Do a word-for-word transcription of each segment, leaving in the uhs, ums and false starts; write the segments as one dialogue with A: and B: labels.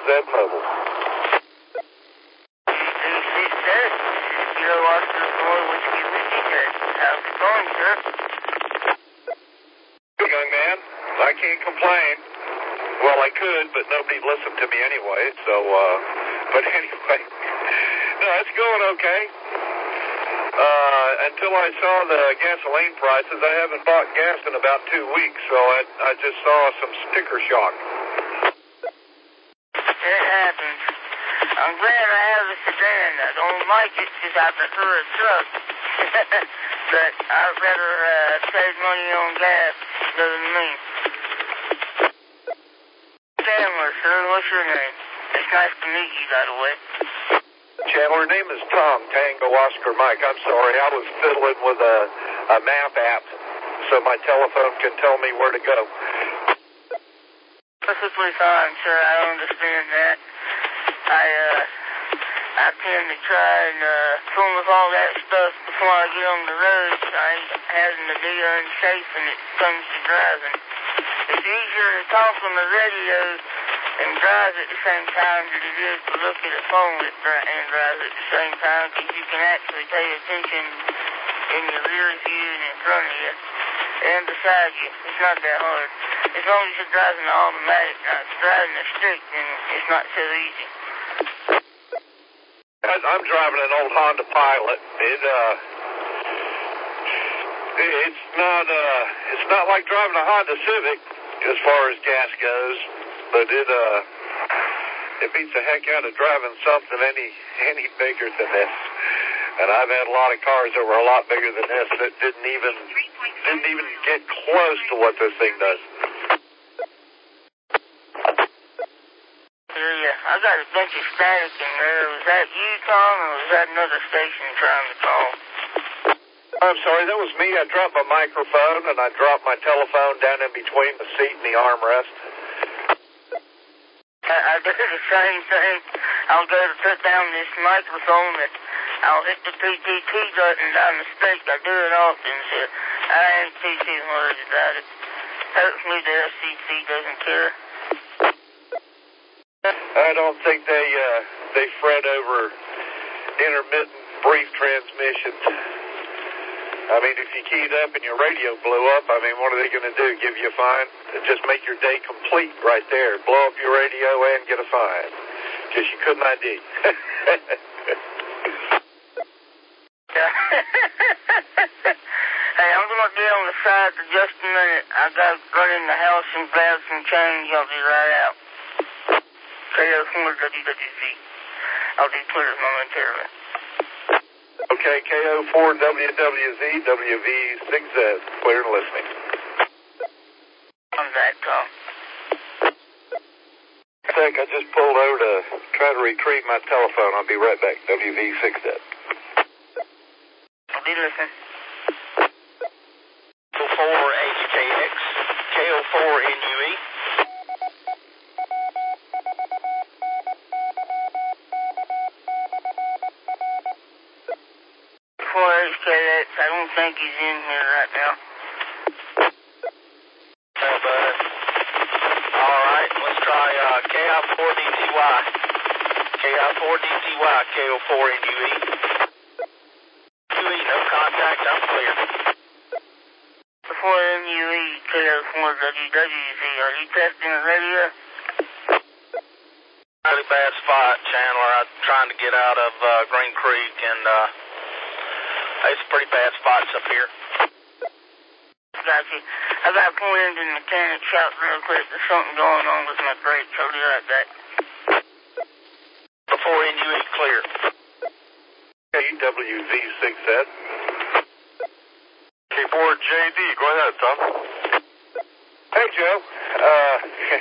A: Z Mobile.
B: six Z, Kilo Oscar Four Whiskey Whiskey Z. How's it going, sir?
A: Young man, I can't complain. Well, I could, but nobody'd listen to me anyway, so, uh, but anyway, no, it's going okay. Uh, until I saw the gasoline prices, I haven't bought gas in about two weeks, so I, I just saw some sticker shock.
B: It happens. I'm glad I have a sedan. I don't like it because I prefer a truck. But I'd rather uh, save money on gas than me. Chandler, sir, what's your name? It's nice to meet you, by the way.
A: Chandler, name is Tom, Tango Oscar Mike. I'm sorry, I was fiddling with a, a map app so my telephone can tell me where to go.
B: Perfectly fine, sir. I understand that. I, uh, I tend to try and, uh, fool with all that stuff before I get on the road. I ain't having to be unsafe when it comes to driving. It's easier to talk on the radio and drive at the same time than it is to look at a phone and drive at the same time, because you can actually pay attention in your rear view and in front of you and beside you. It's not that hard. As long as you're driving the automatic, not driving the stick, then it's not so easy.
A: I'm driving an old Honda Pilot. It, uh, it's not, uh, it's not like driving a Honda Civic as far as gas goes, but it, uh, it beats the heck out of driving something any, any bigger than this. And I've had a lot of cars that were a lot bigger than this that didn't even, didn't even get close to what this thing does.
B: Yeah, I got a bunch of static in there. Was that you, Tom, or was that another station trying to call?
A: I'm sorry, that was me. I dropped my microphone and I dropped my telephone down in between the seat and the armrest.
B: I, I do the same thing. I'll go to put down this microphone and I'll hit the P T T button down the stick. I do it often, so I ain't too, too worried about it. Hopefully the F C C doesn't care.
A: I don't think they, uh, they fret over intermittent brief transmissions. I mean, if you keyed up and your radio blew up, I mean, what are they going to do? Give you a fine? Just make your day complete right there. Blow up your radio and get a fine. Because you couldn't I D.
B: Hey, I'm going to get on the side for just a minute. I got to run in the house and grab some change. I'll be right out. K O four W W Z. I'll be clear momentarily.
A: Okay, K O four W W Z, W V six Z. Clear and listening.
B: I'm back, Tom.
A: Sec, I just pulled over to try to retrieve my telephone. I'll be right back. W V six Z.
B: I'll be listening.
C: K O four H K X, K O four N U E.
B: four H K X, I don't think he's in here right now.
C: Oh, bud. All right, let's try uh, K I four D T Y. K I four D T Y, K O four N U E. N U E, no contact, I'm clear.
B: four N U E, K O four W W Z, are you testing the radio?
C: Really bad spot, Chandler. I'm trying to get out of uh, Green Creek, and uh, it's pretty bad spots up here.
B: Got you. I got to pull into the mechanic shop real quick. There's something going on with my brakes. I'll be right back.
C: Before N U E, clear.
A: K W Z six Z.
C: Keyboard J D, go ahead, Tom.
A: Hey, Joe. Uh,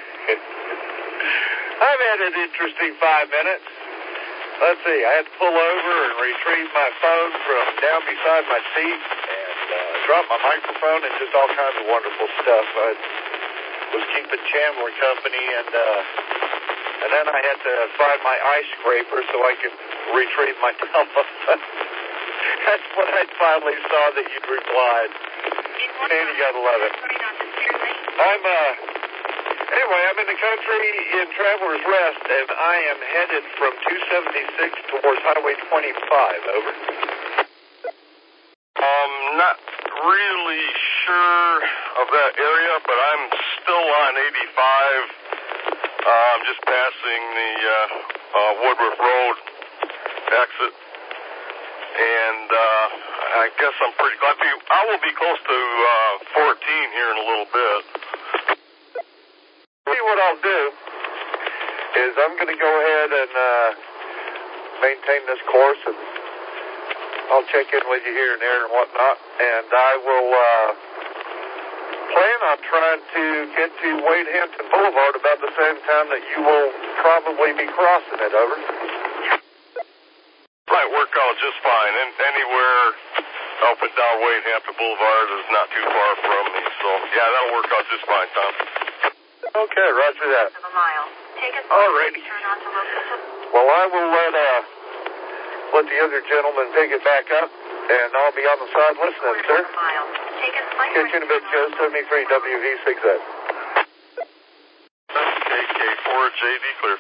A: I've had an interesting five minutes. Let's see, I had to pull over and retrieve my phone from down beside my seat and uh, drop my microphone and just all kinds of wonderful stuff. I was keeping Chandler company, and uh, and then I had to find my ice scraper so I could retrieve my telephone. That's when I finally saw that you'd replied. Man, you gotta love it. I'm, uh, Anyway, I'm in the country in Traveler's Rest, and I am headed from two seventy-six towards Highway twenty-five. Over.
D: Um, not really sure of that area, but I'm still on eighty-five. Uh, I'm just passing the uh, uh, Woodruff Road exit, and uh, I guess I'm pretty glad. I will be close to uh, fourteen here in a little bit.
A: See, what I'll do is I'm going to go ahead and uh, maintain this course, and I'll check in with you here and there and whatnot, and I will uh, plan on trying to get to Wade Hampton Boulevard about the same time that you will probably be crossing it. Over.
D: Might work out just fine, and anywhere up and down Wade Hampton Boulevard is not too far from me, so yeah, that'll work out just fine, Tom.
A: Okay, roger that. Alrighty. Well, I will let uh let the other gentleman pick it back up, and I'll be on the side listening, sir. Catch you in a bit, Joe. seventy-three W V six Z.
D: K K four J D clear.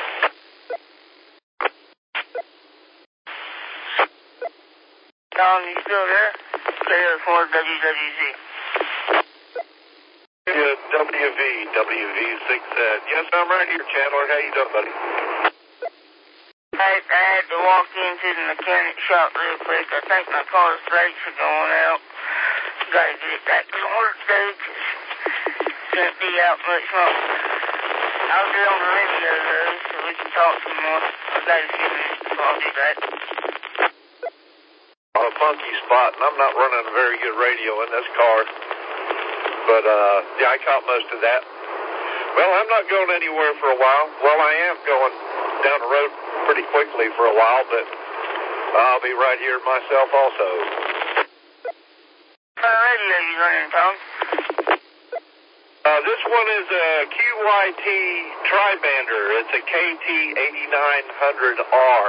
B: Tom, you still there? K F four W W Z.
A: W V, W V six Z. Yes, I'm right here, Chandler. How you doing, buddy?
B: I, I had to walk into the mechanic shop real quick. I think my car's brakes are going out. Gotta get it back to work, though, 'cause can't be out much longer. I'll get on the radio, though, so we can talk some more. I've got a few minutes before I'll be back.
A: On a funky spot, and I'm not running a very good radio in this car. But, uh, yeah, I caught most of that. Well, I'm not going anywhere for a while. Well, I am going down the road pretty quickly for a while, but I'll be right here myself also.
B: What kind of radio are you running, Tom?
A: Uh, this one is a Q Y T Tribander. It's a K T eighty-nine hundred R.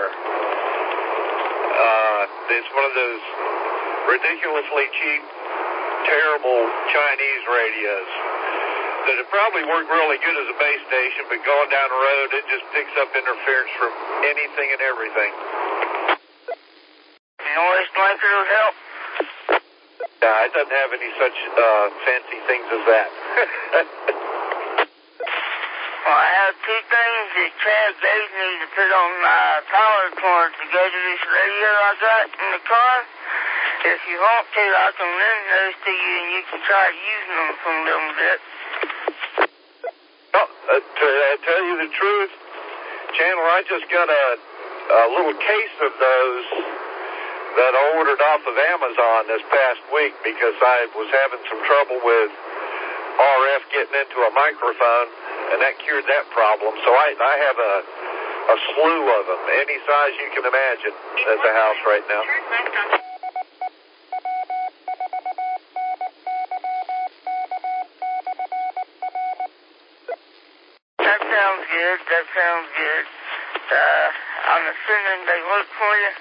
A: Uh, it's one of those ridiculously cheap, terrible Chinese radios that would probably work really good as a base station, but going down the road, it just picks up interference from anything and everything.
B: Noise blanket will help?
A: Yeah, it doesn't have any such uh, fancy things as that.
B: Well, I have two things that Chad gave me to put on my power cord to go to this radio I got in the car. If you want to, I can lend those to you and you can try using them for a little bit.
A: Well, uh, to uh, tell you the truth, Chandler, I just got a, a little case of those that I ordered off of Amazon this past week because I was having some trouble with R F getting into a microphone, and that cured that problem. So I, I have a, a slew of them, any size you can imagine, at the house right now.
B: That sounds good. That sounds good. Uh, I'm assuming they work for you?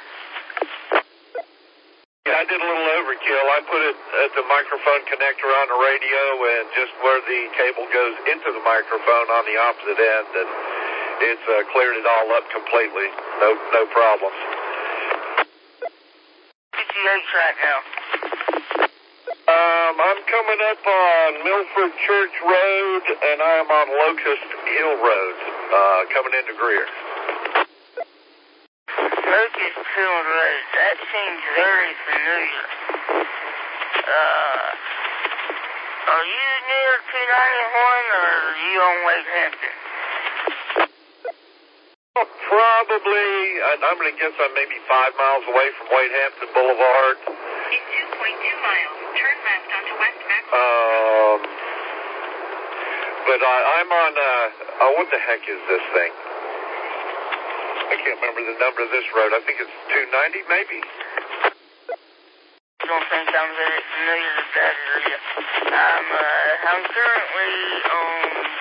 A: Yeah, I did a little overkill. I put it at the microphone connector on the radio and just where the cable goes into the microphone on the opposite end, and it's uh, cleared it all up completely. No, no problems.
B: P G H right now.
A: Um, I'm coming up on Milford Church Road, and I'm on Locust Hill Road, uh, coming into Greer.
B: Locust Hill Road, that seems very familiar. Uh, are you near two ninety-one, or are you on Wade Hampton?
A: Probably, I'm going to guess I'm maybe five miles away from Wade Hampton Boulevard.
E: In two point two miles, turn left onto West Maxwell.
A: Um, but I, I'm on, uh, oh, what the heck is this thing? I can't remember the number of this road. I think it's two ninety, maybe?
B: I don't think I'm very familiar with that area. I'm, uh, I'm currently on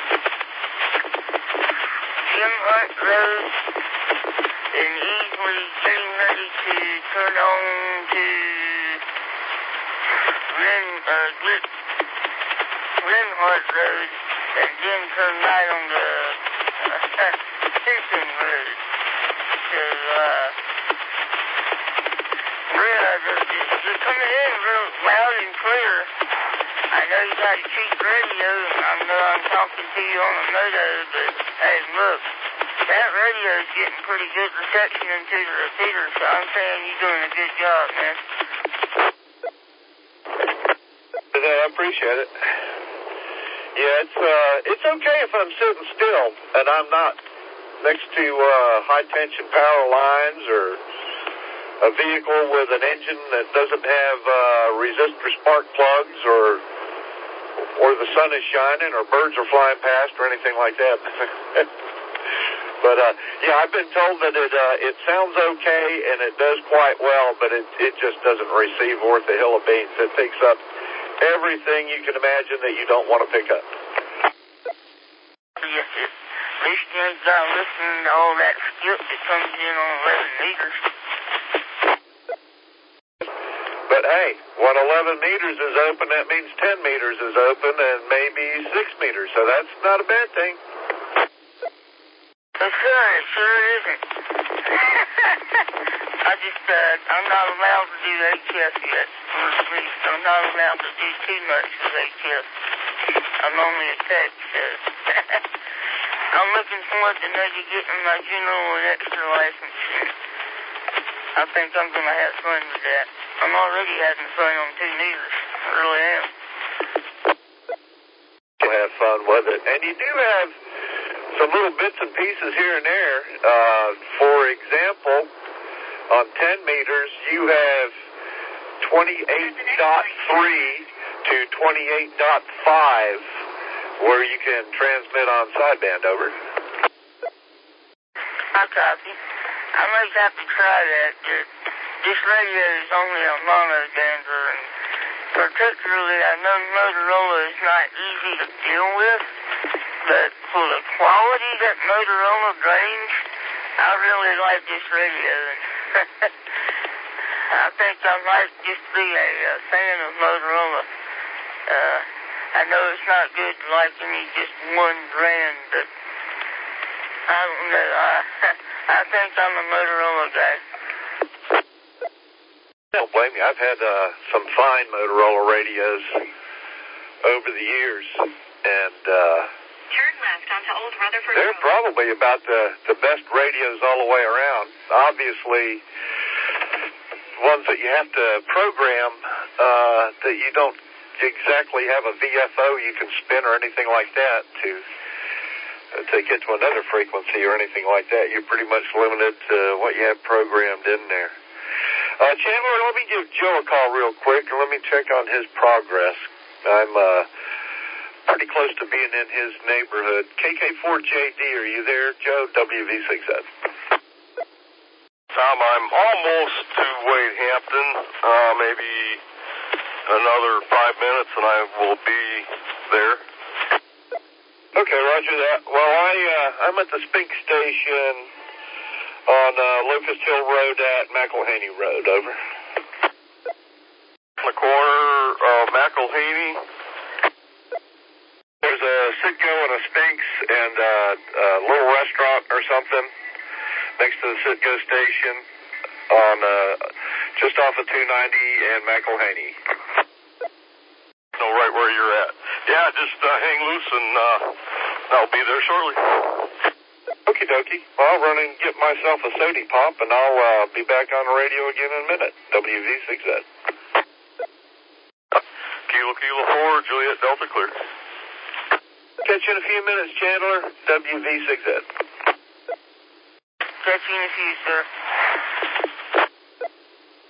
B: Jim Hunt Road and easily getting ready to turn on to Ren, uh, Glen, Renhart Road and then turn right on the uh, Houston road. So, uh, yeah, they're, they're coming in real loud and clear. I know you got a cheap radio, and I know I'm talking to you on the moto, but hey, look, that radio is getting pretty good reception into the repeater, so I'm saying you're doing a good job, man.
A: I appreciate it. Yeah, it's uh, it's okay if I'm sitting still and I'm not next to uh, high tension power lines or a vehicle with an engine that doesn't have uh, resistor spark plugs, or or the sun is shining, or birds are flying past, or anything like that. But uh, yeah, I've been told that it uh, it sounds okay and it does quite well, but it it just doesn't receive worth a hill of beans. It picks up everything you can imagine that you don't want to pick up.
B: Yes, sir. At least you ain't got to listen to all that skip that comes in on eleven meters.
A: But hey, when eleven meters is open, that means ten meters is open and maybe six meters, so that's not a bad thing.
B: Yes, sir, it sure isn't. I just, uh, I'm not allowed to do H F yet. Or at least I'm not allowed to do too much with H F. I'm only a tech, so. I'm looking forward to maybe getting my general and extra license. I think I'm going to have fun with that. I'm already having fun on two meters. I really am.
A: You have fun with it. And you do have some little bits and pieces here and there. Uh, for example, on ten meters, you have twenty-eight point three to twenty-eight point five where you can transmit on sideband over.
B: I copy. I might have to try that. This radio is only a monobander, and particularly I know Motorola is not easy to deal with, but for the quality that Motorola brings, I really like this radio. I think I might just be a, a fan of Motorola. Uh, I know it's not good to like any just one brand, but I don't know. I, I think I'm a Motorola guy.
A: Don't blame me. I've had uh, some fine Motorola radios over the years, and uh,
E: Turn left onto Old Rutherford
A: they're
E: Road.
A: probably about the, the best radios all the way around. Obviously, ones that you have to program uh, that you don't exactly have a V F O you can spin or anything like that to uh, to get to another frequency or anything like that. You're pretty much limited to what you have programmed in there. Uh, Chandler, let me give Joe a call real quick and let me check on his progress. I'm uh, pretty close to being in his neighborhood. K K four J D, are you there, Joe? W V six Z.
D: Tom, I'm almost to Wade Hampton. Uh, maybe another five minutes and I will be there.
A: Okay, roger that. Well, I, uh, I'm at the Spink Station on uh, Locust Hill Road at McElhaney Road, over.
D: On the corner of McElhaney.
A: There's a Citgo and a Spinks and uh, a little restaurant or something next to the Citgo station on uh, just off of two ninety and McElhaney.
D: Know right where you're at. Yeah, just uh, hang loose and uh, I'll be there shortly.
A: Okie dokie. Well, I'll run and get myself a sody pop and I'll uh, be back on the radio again in a minute. W V six Z.
D: Kilo Kilo four, Juliet Delta clear.
A: Catch you in a few minutes, Chandler. W V six Z.
B: Catch you in a few, sir.